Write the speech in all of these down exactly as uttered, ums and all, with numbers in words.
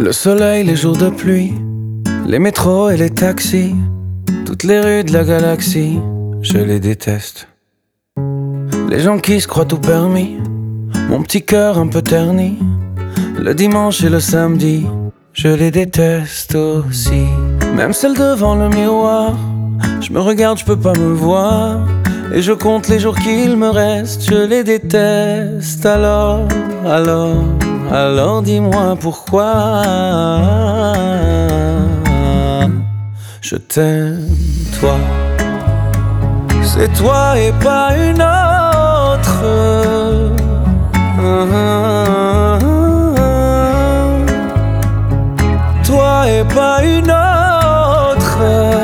Le soleil, les jours de pluie, les métros et les taxis, toutes les rues de la galaxie, je les déteste. Les gens qui se croient tout permis, mon petit cœur un peu terni, le dimanche et le samedi, je les déteste aussi. Même celle devant le miroir, je me regarde, je peux pas me voir, et je compte les jours qu'il me reste, je les déteste. Alors, alors, alors dis-moi pourquoi je t'aime, toi. C'est toi et pas une autre. Toi et pas une autre.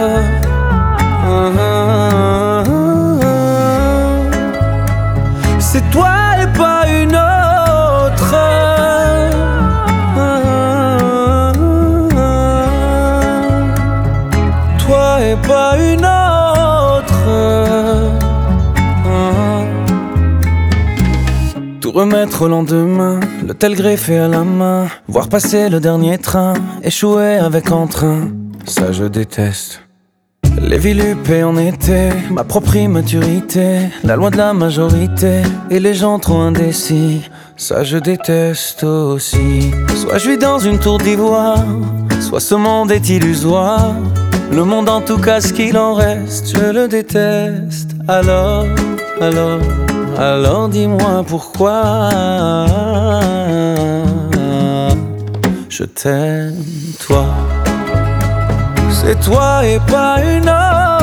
C'est toi et pas une autre. Toi et pas une autre. Tout remettre au lendemain, l'hôtel greffé à la main, voir passer le dernier train, échouer avec entrain, ça je déteste. Les villes huppées en été, ma propre immaturité, la loi de la majorité, et les gens trop indécis, ça je déteste aussi. Soit je vis dans une tour d'ivoire, soit ce monde est illusoire, le monde en tout cas ce qu'il en reste, je le déteste. Alors, alors, alors dis-moi pourquoi je t'aime, toi. C'est toi et pas une autre.